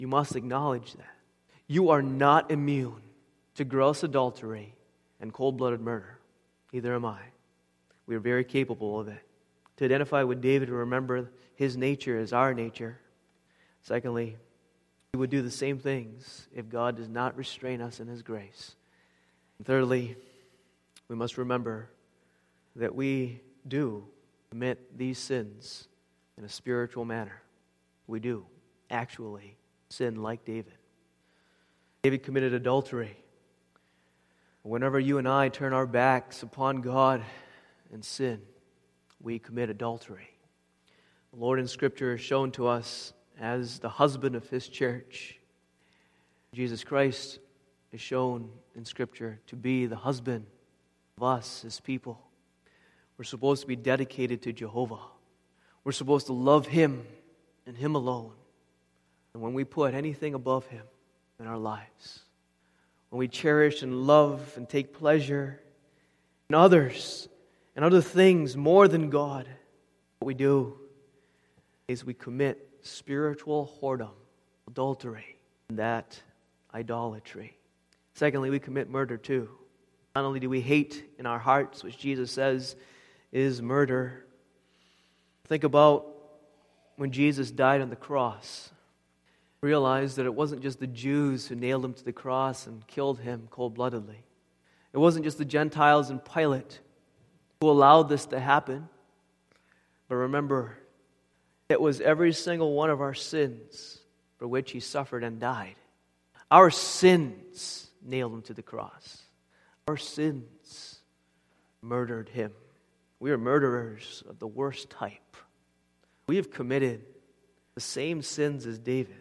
You must acknowledge that. You are not immune to gross adultery and cold-blooded murder. Neither am I. We are very capable of it. To identify with David and remember his nature as our nature. Secondly, we would do the same things if God does not restrain us in His grace. And thirdly, we must remember that we do commit these sins in a spiritual manner. We do actually sin like David. David committed adultery. Whenever you and I turn our backs upon God and sin, we commit adultery. The Lord in Scripture is shown to us as the husband of His church. Jesus Christ is shown in Scripture to be the husband of us, His people. We're supposed to be dedicated to Jehovah. We're supposed to love Him and Him alone. And when we put anything above Him in our lives, when we cherish and love and take pleasure in others and other things more than God, what we do is we commit spiritual whoredom, adultery, and that idolatry. Secondly, we commit murder too. Not only do we hate in our hearts, which Jesus says is murder. Think about when Jesus died on the cross. Realize that it wasn't just the Jews who nailed Him to the cross and killed Him cold-bloodedly. It wasn't just the Gentiles and Pilate who allowed this to happen. But remember, it was every single one of our sins for which He suffered and died. Our sins nailed Him to the cross. Our sins murdered Him. We are murderers of the worst type. We have committed the same sins as David.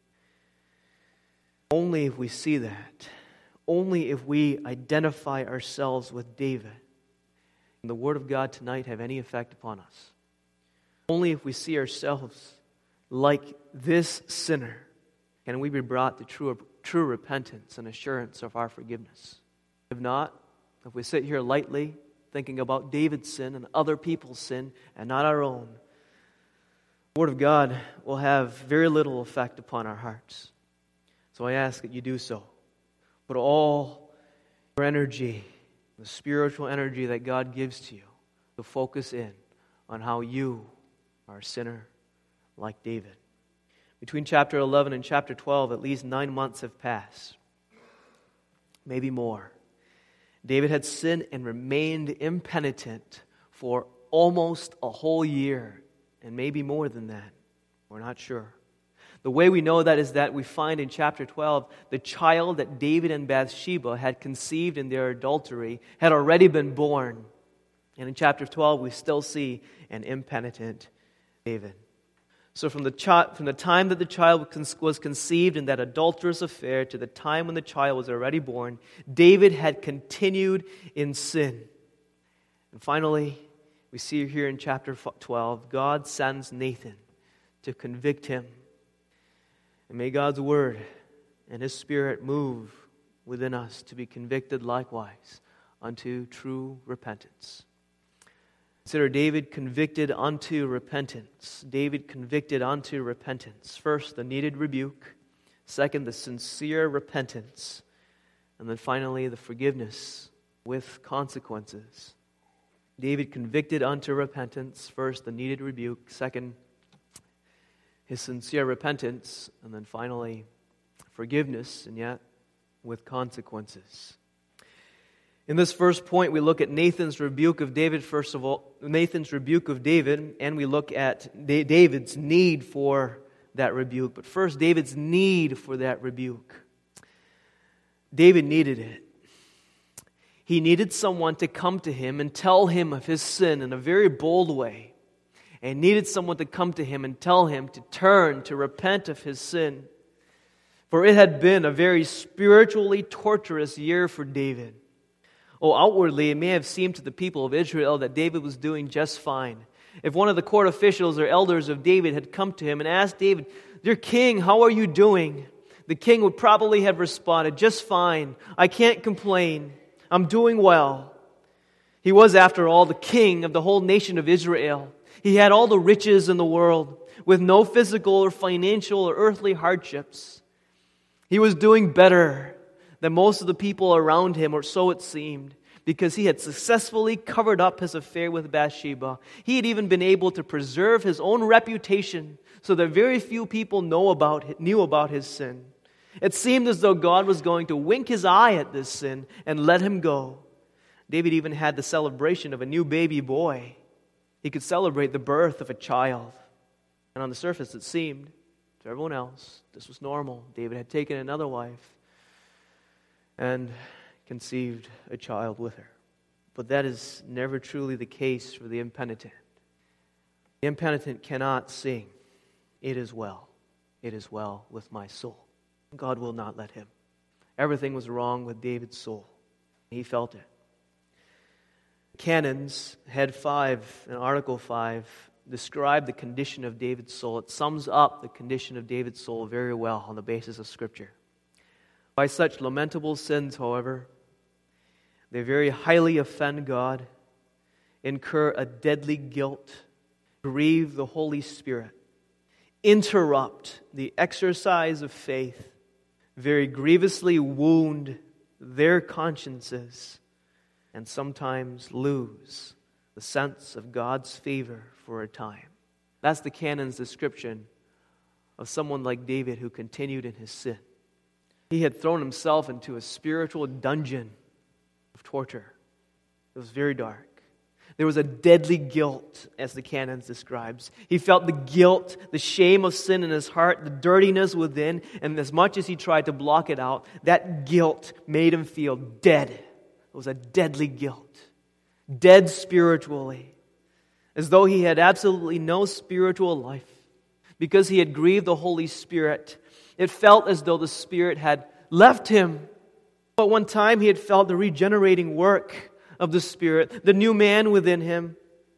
Only if we see that, only if we identify ourselves with David, can the Word of God tonight have any effect upon us. Only if we see ourselves like this sinner can we be brought to true repentance and assurance of our forgiveness. If not, if we sit here lightly thinking about David's sin and other people's sin and not our own, the Word of God will have very little effect upon our hearts. So I ask that you do so. Put all your energy, the spiritual energy that God gives to you, to focus in on how you are a sinner like David. Between chapter 11 and chapter 12, at least 9 months have passed. Maybe more. David had sinned and remained impenitent for almost a whole year, and maybe more than that. We're not sure. The way we know that is that we find in chapter 12, the child that David and Bathsheba had conceived in their adultery had already been born. And in chapter 12, we still see an impenitent David. So from the time that the child was conceived in that adulterous affair to the time when the child was already born, David had continued in sin. And finally, we see here in chapter 12, God sends Nathan to convict him. And may God's Word and His Spirit move within us to be convicted likewise unto true repentance. Consider David convicted unto repentance. David convicted unto repentance. First, the needed rebuke. Second, the sincere repentance. And then finally, the forgiveness with consequences. David convicted unto repentance. First, the needed rebuke. Second, his sincere repentance. And then finally, forgiveness, and yet with consequences. In this first point, we look at Nathan's rebuke of David, first of all, Nathan's rebuke of David, and we look at David's need for that rebuke. But first, David's need for that rebuke. David needed it. He needed someone to come to him and tell him of his sin in a very bold way. And needed someone to come to him and tell him to turn, to repent of his sin. For it had been a very spiritually torturous year for David. Oh, outwardly, it may have seemed to the people of Israel that David was doing just fine. If one of the court officials or elders of David had come to him and asked David, "Dear king, how are you doing?" the king would probably have responded, "Just fine. I can't complain. I'm doing well." He was, after all, the king of the whole nation of Israel. He had all the riches in the world. with no physical or financial or earthly hardships. He was doing better than most of the people around him, or so it seemed, because he had successfully covered up his affair with Bathsheba. He had even been able to preserve his own reputation so that very few people knew about his sin. It seemed as though God was going to wink his eye at this sin and let him go. David even had the celebration of a new baby boy. He could celebrate the birth of a child. And on the surface, it seemed to everyone else this was normal. David had taken another wife and conceived a child with her. But that is never truly the case for the impenitent. The impenitent cannot sing, "It is well. It is well with my soul." God will not let him. Everything was wrong with David's soul. He felt it. Canons, head 5 and article 5, describe the condition of David's soul. It sums up the condition of David's soul very well on the basis of Scripture. By such lamentable sins, however, they very highly offend God, incur a deadly guilt, grieve the Holy Spirit, interrupt the exercise of faith, very grievously wound their consciences, and sometimes lose the sense of God's favor for a time. That's the canon's description of someone like David who continued in his sin. He had thrown himself into a spiritual dungeon of torture. It was very dark. There was a deadly guilt, as the canons describes. He felt the guilt, the shame of sin in his heart, the dirtiness within, and as much as he tried to block it out, that guilt made him feel dead. It was a deadly guilt. Dead spiritually. As though he had absolutely no spiritual life. Because he had grieved the Holy Spirit, it felt as though the Spirit had left him. But one time he had felt the regenerating work of the Spirit, the new man within him.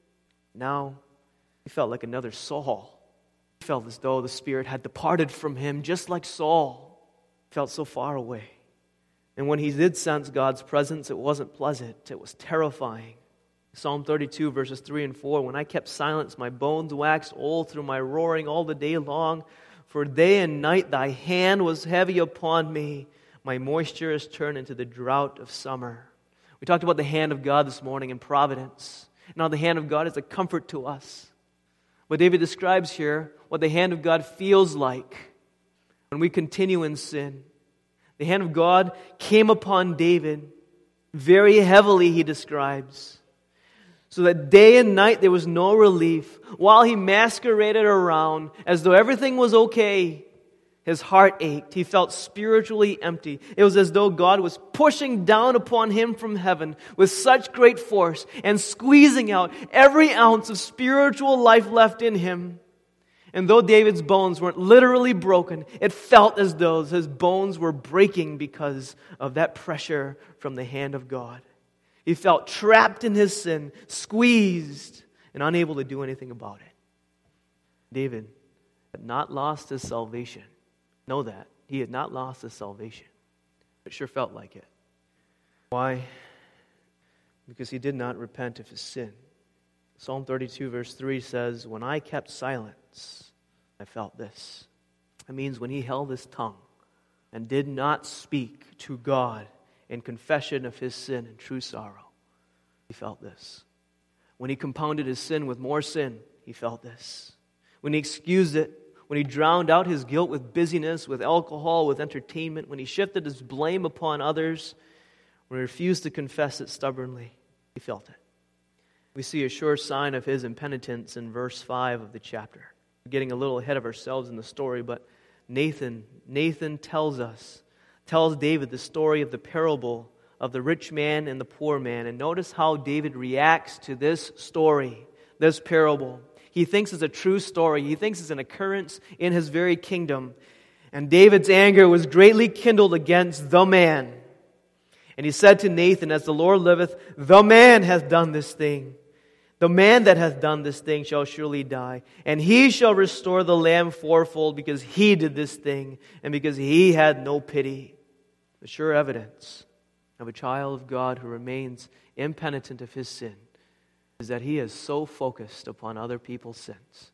Now he felt like another Saul. He felt as though the Spirit had departed from him, just like Saul. He felt so far away. And when he did sense God's presence, it wasn't pleasant. It was terrifying. Psalm 32, verses 3 and 4, "When I kept silence, my bones waxed old through my roaring all the day long. For day and night thy hand was heavy upon me. My moisture is turned into the drought of summer." We talked about the hand of God this morning in providence. Now the hand of God is a comfort to us. But David describes here what the hand of God feels like when we continue in sin. The hand of God came upon David very heavily, he describes, so that day and night there was no relief. While he masqueraded around as though everything was okay, his heart ached. He felt spiritually empty. It was as though God was pushing down upon him from heaven with such great force and squeezing out every ounce of spiritual life left in him. And though David's bones weren't literally broken, it felt as though his bones were breaking because of that pressure from the hand of God. He felt trapped in his sin, squeezed, and unable to do anything about it. David had not lost his salvation. Know that. He had not lost his salvation. It sure felt like it. Why? Because he did not repent of his sin. Psalm 32 verse 3 says, "When I kept silence, I felt this." It means when he held his tongue and did not speak to God in confession of his sin and true sorrow, he felt this. When he compounded his sin with more sin, he felt this. When he excused it, when he drowned out his guilt with busyness, with alcohol, with entertainment, when he shifted his blame upon others, when he refused to confess it stubbornly, he felt it. We see a sure sign of his impenitence in verse 5 of the chapter. We're getting a little ahead of ourselves in the story, but Nathan tells David the story of the parable of the rich man and the poor man. And notice how David reacts to this story, this parable. He thinks it's a true story. He thinks it's an occurrence in his very kingdom. And David's anger was greatly kindled against the man. And he said to Nathan, "As the Lord liveth, the man hath done this thing. The man that hath done this thing shall surely die. And he shall restore the lamb fourfold, because he did this thing, and because he had no pity." The sure evidence of a child of God who remains impenitent of his sin is that he is so focused upon other people's sins.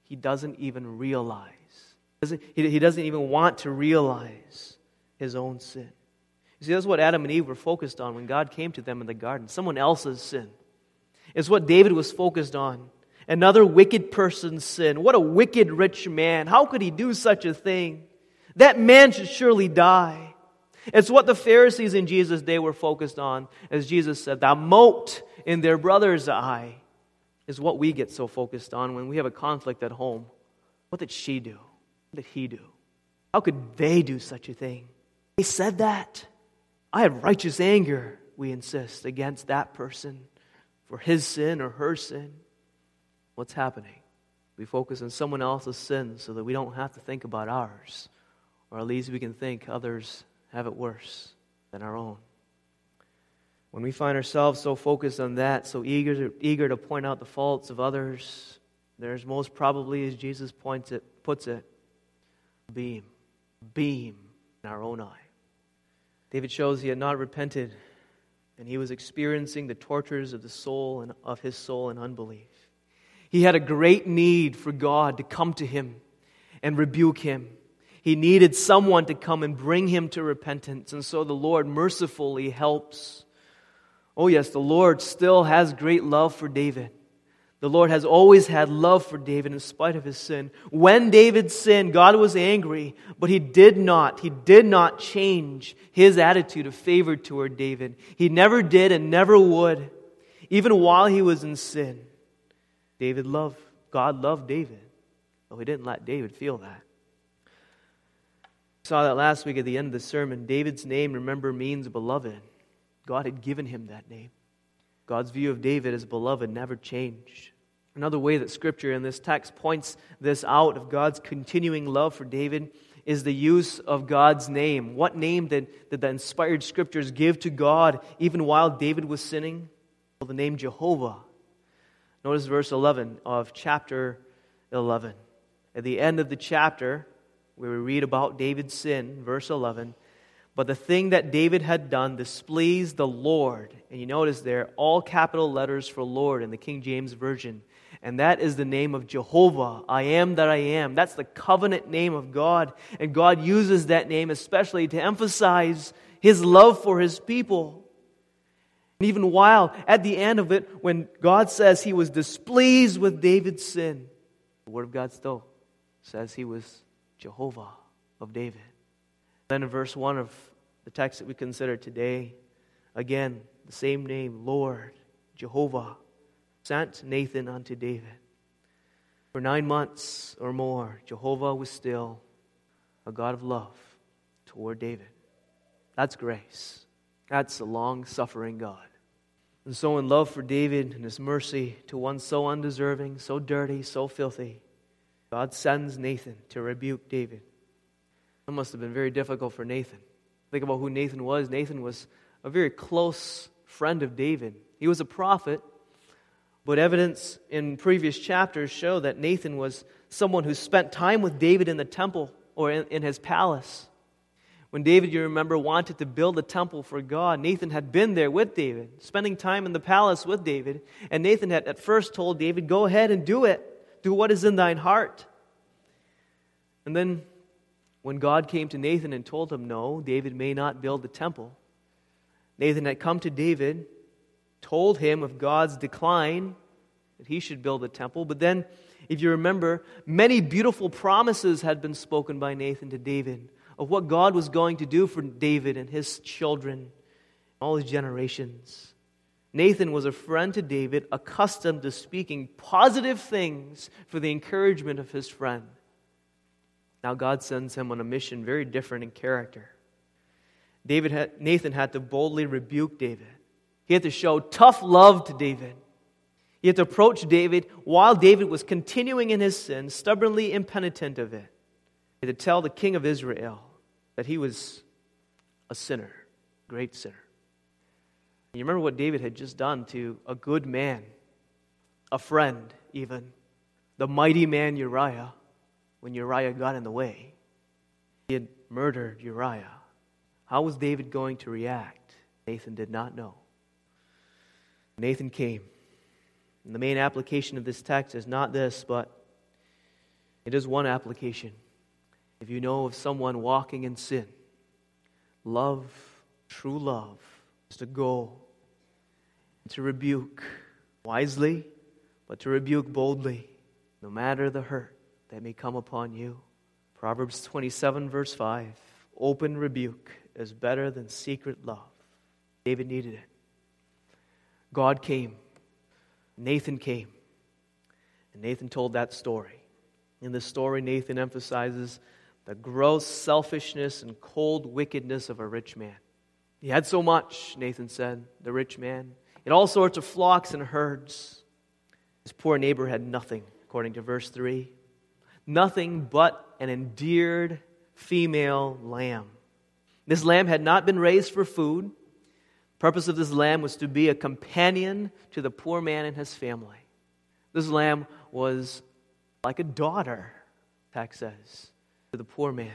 he doesn't even realize. He doesn't even want to realize his own sin. You see, that's what Adam and Eve were focused on when God came to them in the garden. Someone else's sin. It's what David was focused on. Another wicked person's sin. What a wicked rich man. How could he do such a thing? That man should surely die. It's what the Pharisees in Jesus' day were focused on. As Jesus said, the mote in their brother's eye is what we get so focused on when we have a conflict at home. What did she do? What did he do? How could they do such a thing? They said that. I have righteous anger, we insist, against that person for his sin or her sin. What's happening? We focus on someone else's sin so that we don't have to think about ours. Or at least we can think others have it worse than our own. When we find ourselves so focused on that, so eager to point out the faults of others, there's most probably, as Jesus puts it, a beam in our own eye. David shows he had not repented, and he was experiencing the tortures of the soul and of his soul in unbelief. He had a great need for God to come to him and rebuke him. He needed someone to come and bring him to repentance, and so the Lord mercifully helps. Oh yes, the Lord still has great love for David. The Lord has always had love for David in spite of his sin. When David sinned, God was angry, but He did not change His attitude of favor toward David. He never did and never would. Even while he was in sin, God loved David, though He didn't let David feel that. We saw that last week at the end of the sermon. David's name, remember, means beloved. God had given him that name. God's view of David as beloved never changed. Another way that Scripture in this text points this out of God's continuing love for David is the use of God's name. What name did the inspired Scriptures give to God even while David was sinning? Well, the name Jehovah. Notice verse 11 of chapter 11. At the end of the chapter, where we read about David's sin, verse 11, but the thing that David had done displeased the Lord. And you notice there, all capital letters for Lord in the King James Version. And that is the name of Jehovah, I am that I am. That's the covenant name of God. And God uses that name especially to emphasize His love for His people. And even while, at the end of it, when God says He was displeased with David's sin, the Word of God still says He was Jehovah of David. Then in verse 1 of the text that we consider today, again, the same name, Lord, Jehovah, sent Nathan unto David. For 9 months or more, Jehovah was still a God of love toward David. That's grace. That's a long-suffering God. And so in love for David and His mercy to one so undeserving, so dirty, so filthy, God sends Nathan to rebuke David. It must have been very difficult for Nathan. Think about who Nathan was. Nathan was a very close friend of David. He was a prophet, but evidence in previous chapters show that Nathan was someone who spent time with David in the temple or in his palace. When David, you remember, wanted to build a temple for God, Nathan had been there with David, spending time in the palace with David. And Nathan had at first told David, go ahead and do it. Do what is in thine heart. And then when God came to Nathan and told him, no, David may not build the temple, Nathan had come to David, told him of God's decline, that he should build a temple. But then, if you remember, many beautiful promises had been spoken by Nathan to David of what God was going to do for David and his children, all his generations. Nathan was a friend to David, accustomed to speaking positive things for the encouragement of his friend. Now God sends him on a mission very different in character. Nathan had to boldly rebuke David. He had to show tough love to David. He had to approach David while David was continuing in his sin, stubbornly impenitent of it. He had to tell the king of Israel that he was a sinner, great sinner. You remember what David had just done to a good man, a friend even, the mighty man Uriah, when Uriah got in the way. He had murdered Uriah. How was David going to react? Nathan did not know. Nathan came. And the main application of this text is not this, but It is one application. If you know of someone walking in sin, love, true love, is to go and to rebuke wisely, but to rebuke boldly, no matter the hurt that may come upon you. Proverbs 27, verse 5, open rebuke is better than secret love. David needed it. God came. Nathan came. And Nathan told that story. In this story, Nathan emphasizes the gross selfishness and cold wickedness of a rich man. He had so much, Nathan said, the rich man. He had all sorts of flocks and herds. His poor neighbor had nothing, according to verse 3. Nothing but an endeared female lamb. This lamb had not been raised for food. The purpose of this lamb was to be a companion to the poor man and his family. This lamb was like a daughter, the text says, to the poor man.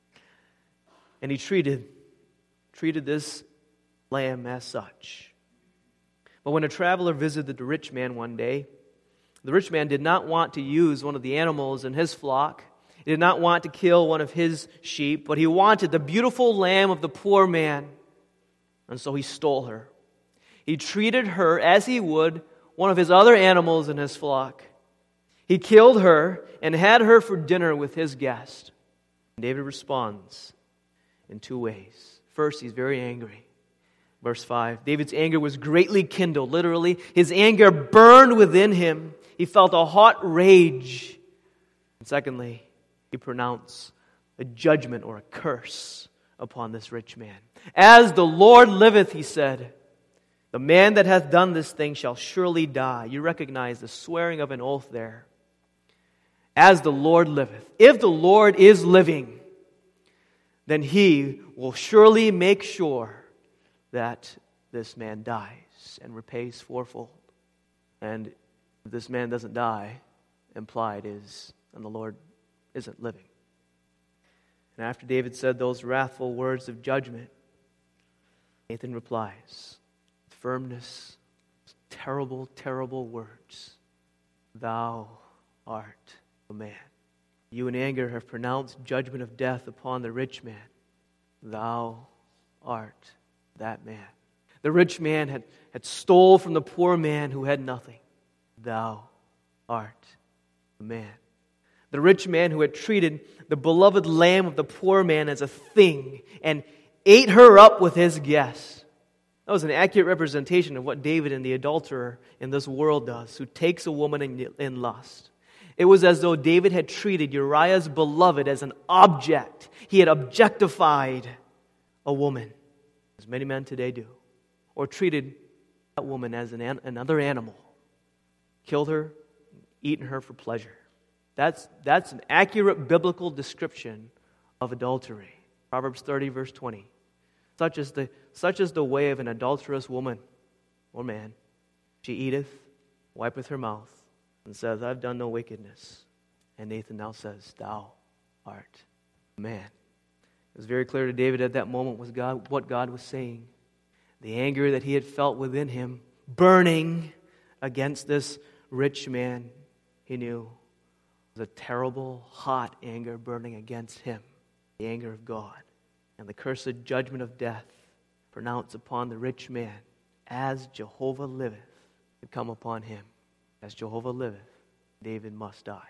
And he treated this lamb as such. But when a traveler visited the rich man one day, the rich man did not want to use one of the animals in his flock. He did not want to kill one of his sheep, but he wanted the beautiful lamb of the poor man. And so he stole her. He treated her as he would one of his other animals in his flock. He killed her and had her for dinner with his guest. David responds in two ways. First, he's very angry. Verse 5, David's anger was greatly kindled. Literally, his anger burned within him. He felt a hot rage. And secondly, he pronounced a judgment or a curse upon this rich man. As the Lord liveth, he said, the man that hath done this thing shall surely die. You recognize the swearing of an oath there. As the Lord liveth. If the Lord is living, then he will surely make sure that this man dies and repays fourfold. And if this man doesn't die, implied is, and the Lord isn't living. And after David said those wrathful words of judgment, Nathan replies, with firmness, terrible, terrible words, thou art a man. You in anger have pronounced judgment of death upon the rich man. Thou art that man. The rich man had stole from the poor man who had nothing. Thou art the man. The rich man who had treated the beloved lamb of the poor man as a thing and ate her up with his guests. That was an accurate representation of what David and the adulterer in this world does, who takes a woman in lust. It was as though David had treated Uriah's beloved as an object. He had objectified a woman, as many men today do, or treated that woman as another animal, killed her, eaten her for pleasure. That's an accurate biblical description of adultery. Proverbs 30, verse 20. Such is the way of an adulterous woman or man. She eateth, wipeth her mouth, and says, I've done no wickedness. And Nathan now says, thou art a man. It was very clear to David at that moment was what God was saying. The anger that he had felt within him, burning against this rich man, he knew was a terrible, hot anger burning against him. The anger of God. And the cursed judgment of death pronounced upon the rich man, as Jehovah liveth, to come upon him. As Jehovah liveth, David must die.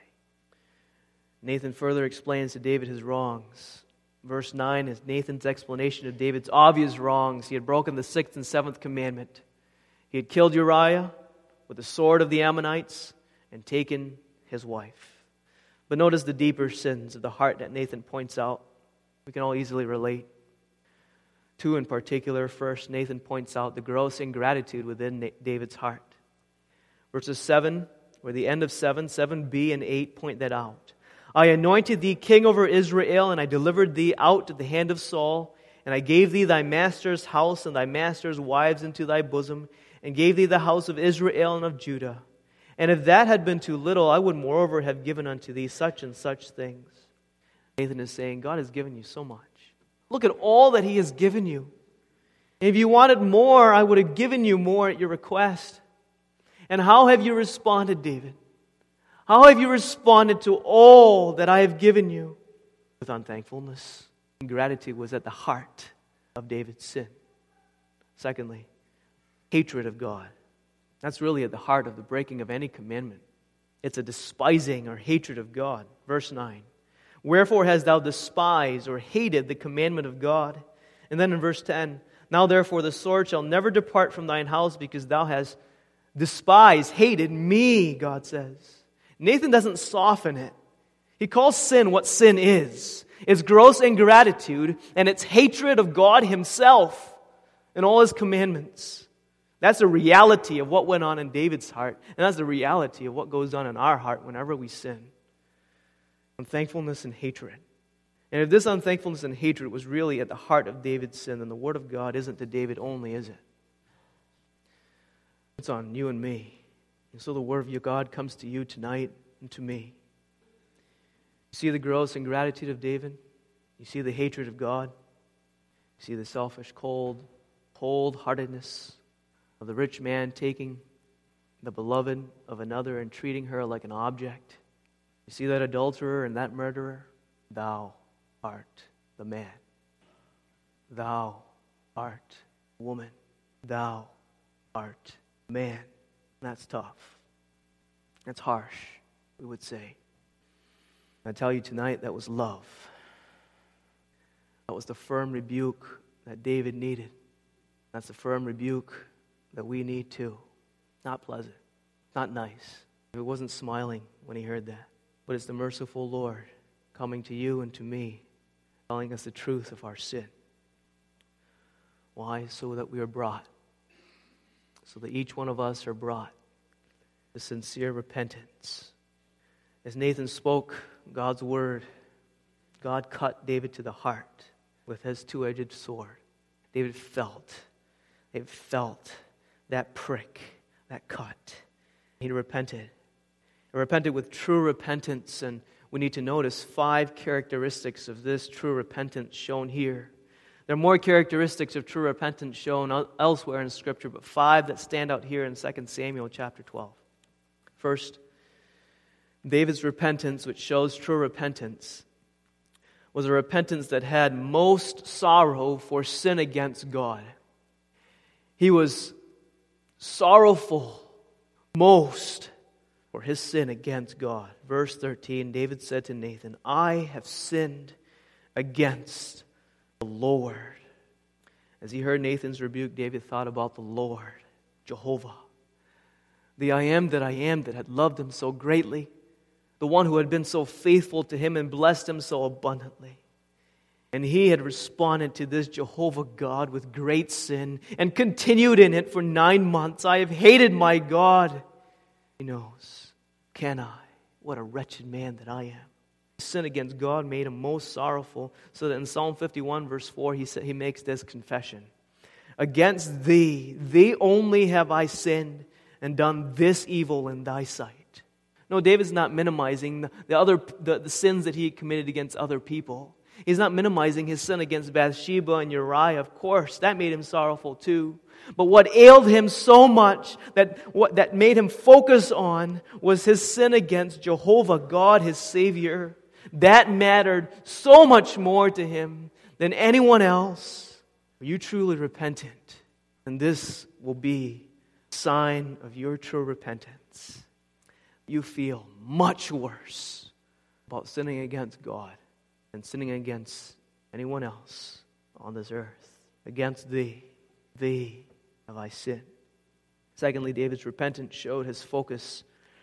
Nathan further explains to David his wrongs. Verse 9 is Nathan's explanation of David's obvious wrongs. He had broken the 6th and 7th commandment. He had killed Uriah with the sword of the Ammonites and taken his wife. But notice the deeper sins of the heart that Nathan points out. We can all easily relate. Two in particular. First, Nathan points out the gross ingratitude within David's heart. Verses 7, or the end of 7, 7b and 8 point that out. I anointed thee king over Israel, and I delivered thee out to the hand of Saul, and I gave thee thy master's house and thy master's wives into thy bosom, and gave thee the house of Israel and of Judah. And if that had been too little, I would moreover have given unto thee such and such things. Nathan is saying, God has given you so much. Look at all that He has given you. And if you wanted more, I would have given you more at your request. And how have you responded, David? How have you responded to all that I have given you? With unthankfulness. Ingratitude was at the heart of David's sin. Secondly, hatred of God. That's really at the heart of the breaking of any commandment. It's a despising or hatred of God. Verse 9. Wherefore hast thou despised or hated the commandment of God? And then in verse 10, now therefore the sword shall never depart from thine house, because thou hast despised, hated me, God says. Nathan doesn't soften it. He calls sin what sin is. It's gross ingratitude, and it's hatred of God Himself and all His commandments. That's the reality of what went on in David's heart, and that's the reality of what goes on in our heart whenever we sin. Unthankfulness and hatred. And if this unthankfulness and hatred was really at the heart of David's sin, then the Word of God isn't to David only, is it? It's on you and me. And so the Word of your God comes to you tonight and to me. You see the gross ingratitude of David? You see the hatred of God? You see the selfish, cold-heartedness of the rich man taking the beloved of another and treating her like an object? You see that adulterer and that murderer? Thou art the man. Thou art woman. Thou art man. That's tough. That's harsh, we would say. I tell you tonight, that was love. That was the firm rebuke that David needed. That's the firm rebuke that we need too. Not pleasant, not nice. It wasn't smiling when he heard that. But it's the merciful Lord coming to you and to me, telling us the truth of our sin. Why? So that we are brought. So that each one of us are brought to sincere repentance. As Nathan spoke God's word, God cut David to the heart with his two-edged sword. David felt that prick, that cut. He repented. He repented with true repentance, and we need to notice 5 characteristics of this true repentance shown here. There are more characteristics of true repentance shown elsewhere in Scripture, but 5 that stand out here in 2 Samuel chapter 12. First, David's repentance, which shows true repentance, was a repentance that had most sorrow for sin against God. He was sorrowful most for his sin against God. Verse 13, David said to Nathan, I have sinned against the Lord. As he heard Nathan's rebuke, David thought about the Lord, Jehovah, the I am that had loved him so greatly, the one who had been so faithful to him and blessed him so abundantly. And he had responded to this Jehovah God with great sin and continued in it for 9 months. I have hated my God. He knows, can I? What a wretched man that I am. Sin against God made him most sorrowful, so that in Psalm 51 verse 4 he makes this confession. Against thee only have I sinned and done this evil in thy sight. No, David's not minimizing the sins that he committed against other people. He's not minimizing his sin against Bathsheba and Uriah. Of course, that made him sorrowful too. But what ailed him so much that made him focus on was his sin against Jehovah God, his Savior. That mattered so much more to him than anyone else. Are you truly repentant? And this will be a sign of your true repentance. You feel much worse about sinning against God than sinning against anyone else on this earth. Against thee have I sinned. Secondly, David's repentance showed his focus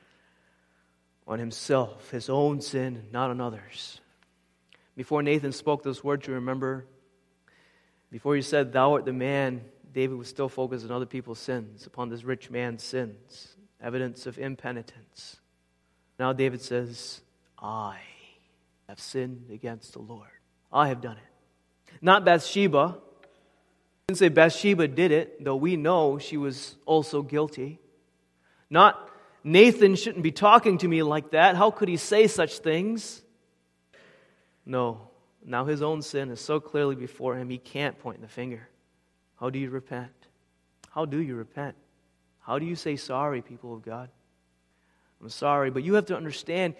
on himself, his own sin, not on others. Before Nathan spoke those words, you remember, before he said, thou art the man, David was still focused on other people's sins, upon this rich man's sins, evidence of impenitence. Now David says, I have sinned against the Lord. I have done it. Not Bathsheba. He didn't say Bathsheba did it, though we know she was also guilty. Not Nathan shouldn't be talking to me like that. How could he say such things? No. Now his own sin is so clearly before him, he can't point the finger. How do you repent? How do you repent? How do you say sorry, people of God? I'm sorry, but you have to understand,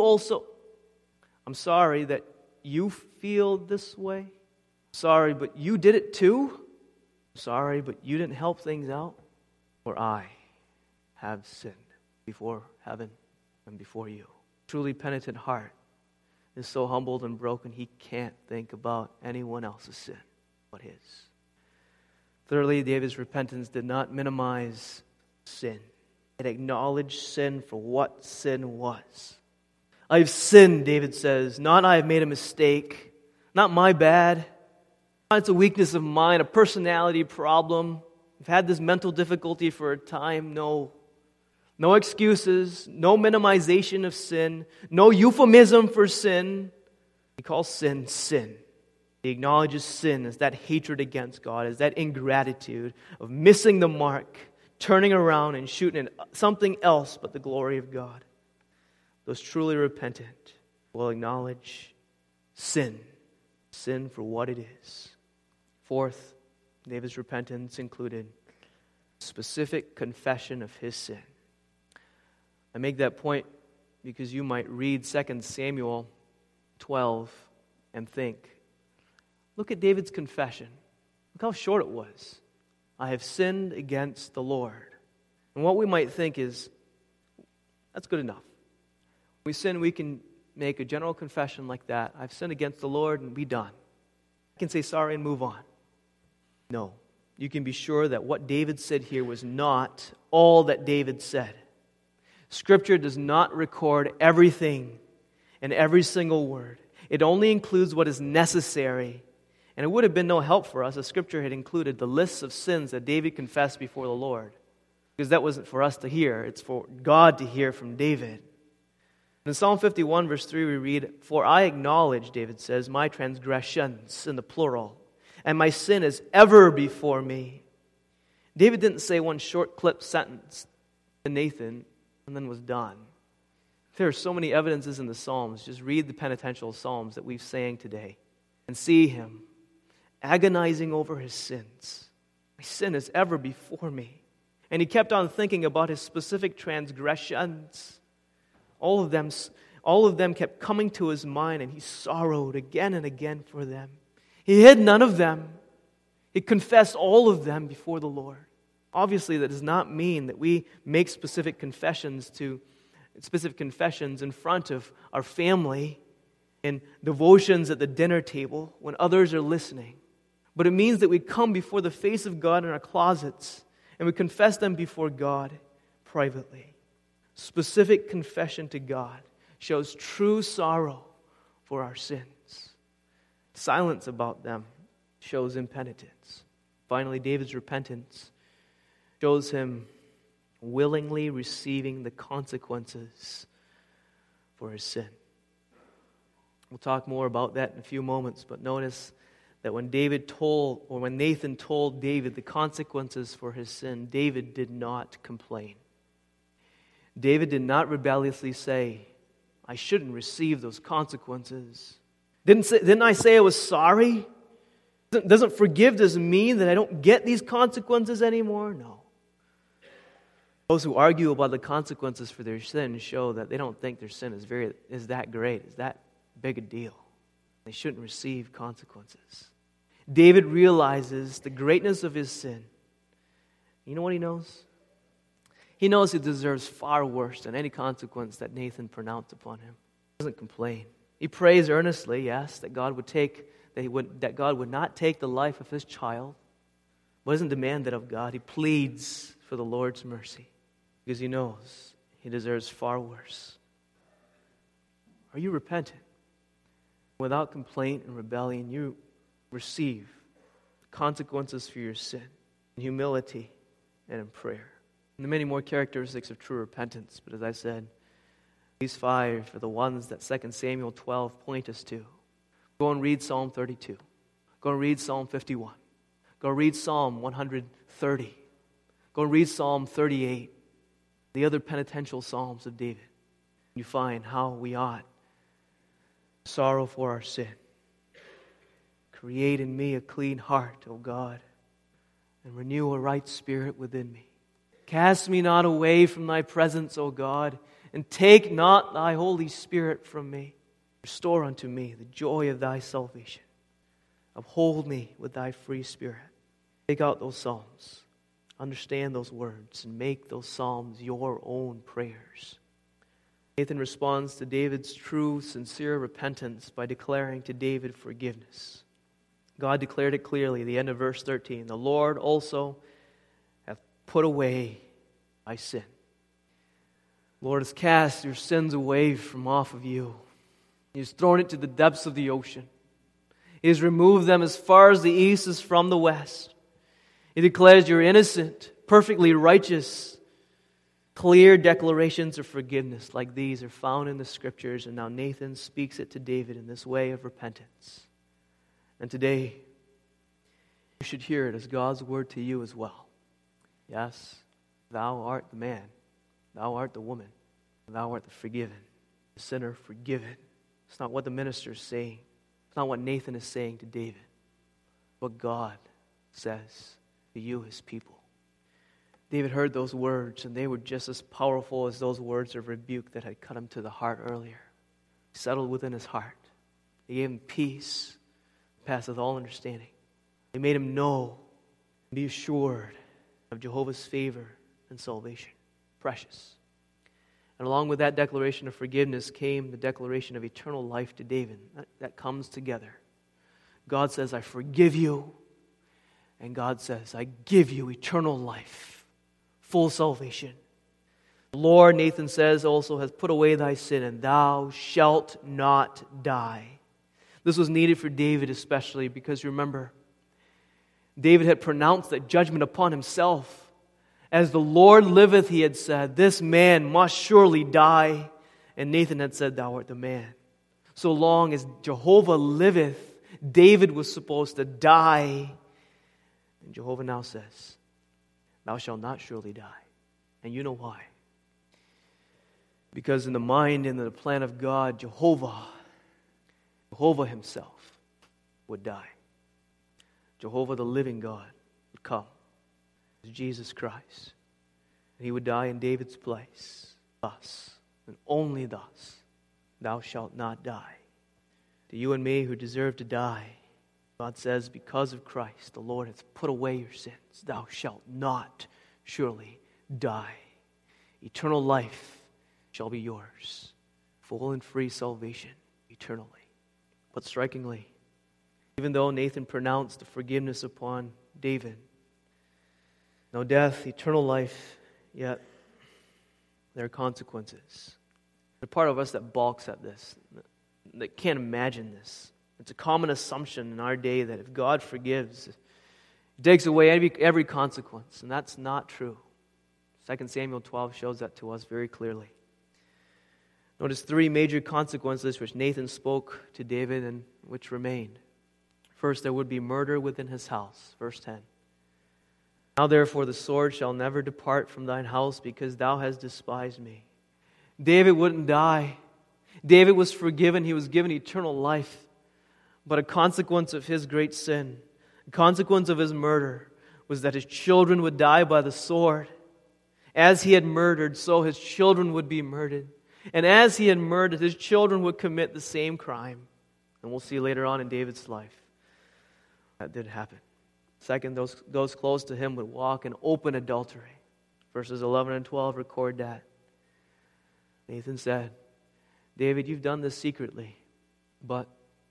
I'm sorry that you feel this way. Sorry, but you did it too. Sorry, but you didn't help things out. For I have sinned before heaven and before you. Truly penitent heart is so humbled and broken he can't think about anyone else's sin but his. Thirdly, David's repentance did not minimize sin. It acknowledged sin for what sin was. I've sinned, David says. Not I have made a mistake. Not my bad. Not it's a weakness of mine, a personality problem. I've had this mental difficulty for a time. No. No excuses. No minimization of sin. No euphemism for sin. He calls sin, sin. He acknowledges sin as that hatred against God, as that ingratitude of missing the mark, turning around and shooting at something else but the glory of God. Those truly repentant will acknowledge sin. Sin for what it is. Fourth, David's repentance included specific confession of his sin. I make that point because you might read 2 Samuel 12 and think, look at David's confession. Look how short it was. I have sinned against the Lord. And what we might think is, that's good enough. When we sin, we can make a general confession like that. I've sinned against the Lord and be done. I can say sorry and move on. No. You can be sure that what David said here was not all that David said. Scripture does not record everything and every single word. It only includes what is necessary. And it would have been no help for us if Scripture had included the lists of sins that David confessed before the Lord. Because that wasn't for us to hear. It's for God to hear from David. In Psalm 51, verse 3, we read, For I acknowledge, David says, my transgressions, in the plural, and my sin is ever before me. David didn't say one short clip sentence to Nathan and then was done. There are so many evidences in the Psalms. Just read the penitential Psalms that we've sang today and see him agonizing over his sins. My sin is ever before me. And he kept on thinking about his specific transgressions. All of them kept coming to his mind, and he sorrowed again and again for them. He hid none of them. He confessed all of them before the Lord. Obviously, that does not mean that we make specific confessions in front of our family and devotions at the dinner table when others are listening. But it means that we come before the face of God in our closets and we confess them before God privately. Specific confession to God shows true sorrow for our sins. Silence about them shows impenitence. Finally, David's repentance shows him willingly receiving the consequences for his sin. We'll talk more about that in a few moments, but notice that when Nathan told David the consequences for his sin, David did not complain. David did not rebelliously say, I shouldn't receive those consequences. Didn't I say I was sorry? Doesn't forgiveness mean that I don't get these consequences anymore? No. Those who argue about the consequences for their sin show that they don't think their sin is that great, is that big a deal. They shouldn't receive consequences. David realizes the greatness of his sin. You know what he knows? He knows he deserves far worse than any consequence that Nathan pronounced upon him. He doesn't complain. He prays earnestly, yes, that God would not take the life of his child. But doesn't demand that of God. He pleads for the Lord's mercy because he knows he deserves far worse. Are you repentant? Without complaint and rebellion, you receive consequences for your sin in humility and in prayer. And the many more characteristics of true repentance, but as I said, these 5 are the ones that 2 Samuel 12 point us to. Go and read Psalm 32. Go and read Psalm 51. Go read Psalm 130. Go and read Psalm 38, the other penitential Psalms of David. You find how we ought to sorrow for our sin. Create in me a clean heart, O God, and renew a right spirit within me. Cast me not away from thy presence, O God, and take not thy Holy Spirit from me. Restore unto me the joy of thy salvation. Uphold me with thy free spirit. Take out those psalms, understand those words, and make those psalms your own prayers. Nathan responds to David's true, sincere repentance by declaring to David forgiveness. God declared it clearly at the end of verse 13. The Lord also hath put away thy sin. The Lord has cast your sins away from off of you. He has thrown it to the depths of the ocean. He has removed them as far as the east is from the west. He declares you're innocent, perfectly righteous. Clear declarations of forgiveness like these are found in the Scriptures, and now Nathan speaks it to David in this way of repentance. And today, you should hear it as God's word to you as well. Yes, thou art the man, thou art the woman, thou art the forgiven, the sinner forgiven. It's not what the minister is saying. It's not what Nathan is saying to David. What God says to you, his people. David heard those words, and they were just as powerful as those words of rebuke that had cut him to the heart earlier. Settled within his heart. They gave him peace, passeth all understanding. They made him know and be assured of Jehovah's favor and salvation. Precious. And along with that declaration of forgiveness came the declaration of eternal life to David. That comes together. God says, I forgive you. And God says, I give you eternal life, full salvation. The Lord, Nathan says, also has put away thy sin, and thou shalt not die. This was needed for David especially because remember, David had pronounced that judgment upon himself. As the Lord liveth, he had said, this man must surely die. And Nathan had said, thou art the man. So long as Jehovah liveth, David was supposed to die. And Jehovah now says, thou shalt not surely die. And you know why? Because in the mind and in the plan of God, Jehovah himself would die. Jehovah, the living God, would come. Jesus Christ. And he would die in David's place. Thus, and only thus, thou shalt not die. To you and me who deserve to die, God says, because of Christ, the Lord hath put away your sins. Thou shalt not surely die. Eternal life shall be yours. Full and free salvation eternally. But strikingly, even though Nathan pronounced the forgiveness upon David, no death, eternal life, yet there are consequences. There's a part of us that balks at this, that can't imagine this. It's a common assumption in our day that if God forgives, He takes away every consequence, and that's not true. 2 Samuel 12 shows that to us very clearly. Notice three major consequences which Nathan spoke to David and which remained. First, there would be murder within his house, verse 10. Now therefore the sword shall never depart from thine house, because thou hast despised me. David wouldn't die. David was forgiven. He was given eternal life. But a consequence of his great sin, a consequence of his murder, was that his children would die by the sword. As he had murdered, so his children would be murdered. And as he had murdered, his children would commit the same crime. And we'll see later on in David's life that did happen. Second, those close to him would walk in open adultery. Verses 11 and 12 record that. Nathan said, David, you've done this secretly, but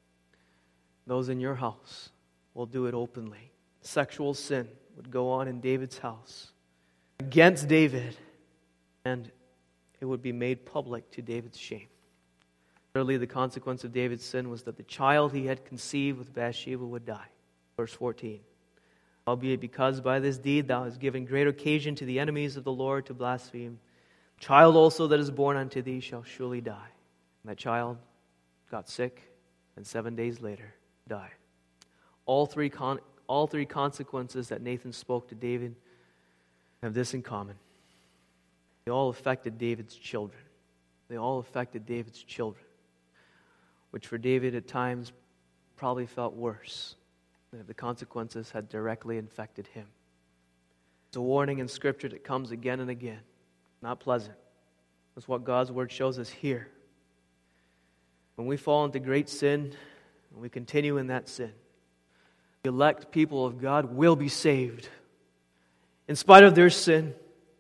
those in your house will do it openly. Sexual sin would go on in David's house against David, and it would be made public to David's shame. Thirdly, the consequence of David's sin was that the child he had conceived with Bathsheba would die. Verse 14. Albeit because by this deed thou hast given great occasion to the enemies of the Lord to blaspheme, the child also that is born unto thee shall surely die. And that child got sick, and 7 days later died. All three consequences that Nathan spoke to David have this in common. They all affected David's children. They all affected David's children, which for David at times probably felt worse than if the consequences had directly infected him. It's a warning in Scripture that comes again and again. Not pleasant. That's what God's Word shows us here. When we fall into great sin, and we continue in that sin, the elect people of God will be saved. In spite of their sin,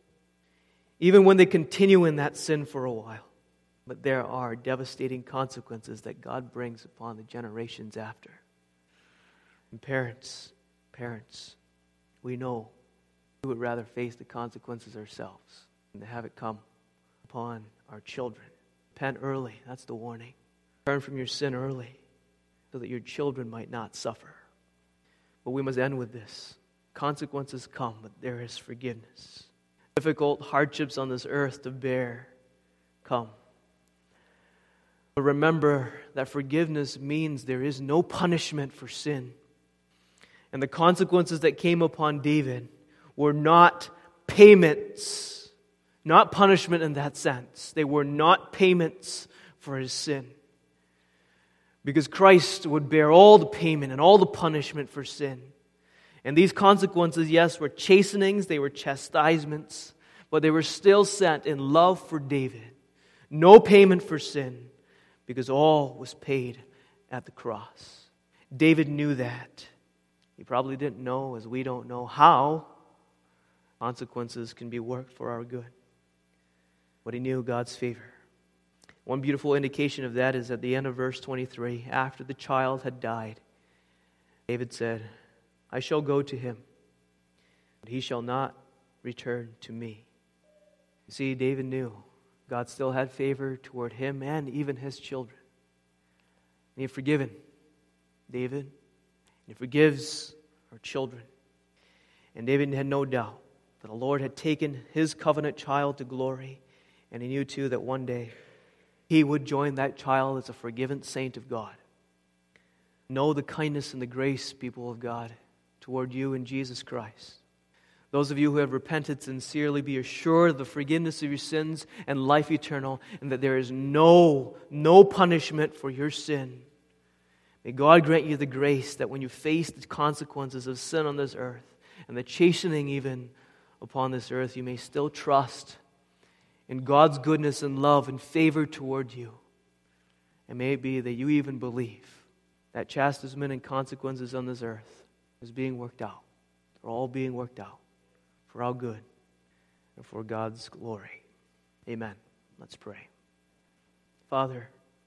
even when they continue in that sin for a while. But there are devastating consequences that God brings upon the generations after. And parents, we know we would rather face the consequences ourselves than to have it come upon our children. Repent early, that's the warning. Turn from your sin early so that your children might not suffer. But we must end with this. Consequences come, but there is forgiveness. Difficult hardships on this earth to bear come. But remember that forgiveness means there is no punishment for sin. And the consequences that came upon David were not payments, not punishment in that sense. They were not payments for his sin. Because Christ would bear all the payment and all the punishment for sin. And these consequences, yes, were chastenings, they were chastisements, but they were still sent in love for David. No payment for sin, because all was paid at the cross. David knew that. He probably didn't know, as we don't know, how consequences can be worked for our good. But he knew God's favor. One beautiful indication of that is at the end of verse 23. After the child had died, David said, I shall go to him, but he shall not return to me. You see, David knew God still had favor toward him and even his children. And he had forgiven David, and he forgives our children. And David had no doubt that the Lord had taken his covenant child to glory, and he knew too that one day he would join that child as a forgiven saint of God. Know the kindness and the grace, people of God, toward you in Jesus Christ. Those of you who have repented sincerely, be assured of the forgiveness of your sins and life eternal, and that there is no punishment for your sin. May God grant you the grace that when you face the consequences of sin on this earth, and the chastening even upon this earth, you may still trust in God's goodness and love and favor toward you. And may it be that you even believe that chastisement and consequences on this earth is being worked out. They're all being worked out for our good and for God's glory. Amen. Let's pray. Father,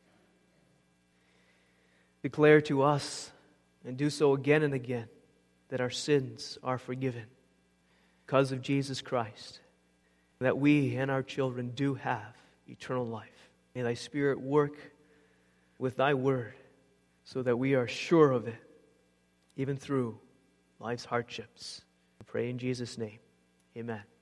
declare to us, and do so again and again, that our sins are forgiven because of Jesus Christ, that we and our children do have eternal life. May thy Spirit work with thy word so that we are sure of it, even through life's hardships. I pray in Jesus' name. Amen.